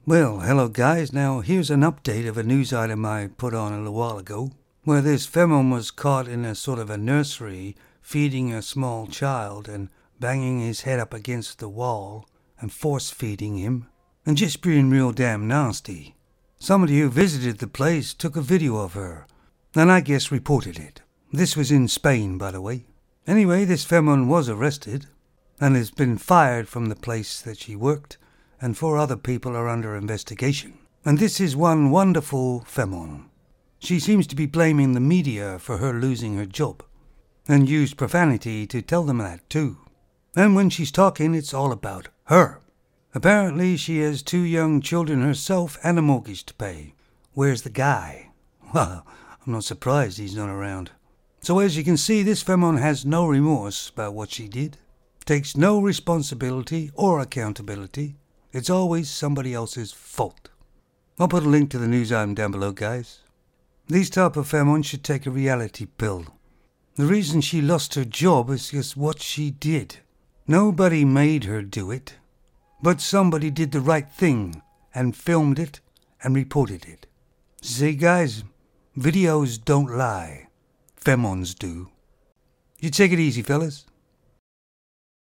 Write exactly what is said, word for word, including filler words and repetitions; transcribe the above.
Well, hello guys. Now here's an update of a news item I put on a little while ago, where this femon was caught in a sort of a nursery feeding a small child and banging his head up against the wall and force feeding him and just being real damn nasty. Somebody who visited the place took a video of her and I guess reported it. This was in Spain, by the way. Anyway, this femon was arrested and has been fired from the place that she worked, and four other people are under investigation. And this is one wonderful femon. She seems to be blaming the media for her losing her job, and used profanity to tell them that too. And when she's talking, it's all about her. Apparently she has two young children herself and a mortgage to pay. Where's the guy? Well, I'm not surprised he's not around. So as you can see, this femon has no remorse about what she did, takes no responsibility or accountability. It's always somebody else's fault. I'll put a link to the news item down below, guys. These type of femons should take a reality pill. The reason she lost her job is just what she did. Nobody made her do it, but somebody did the right thing and filmed it and reported it. See, guys, videos don't lie. Femons do. You take it easy, fellas.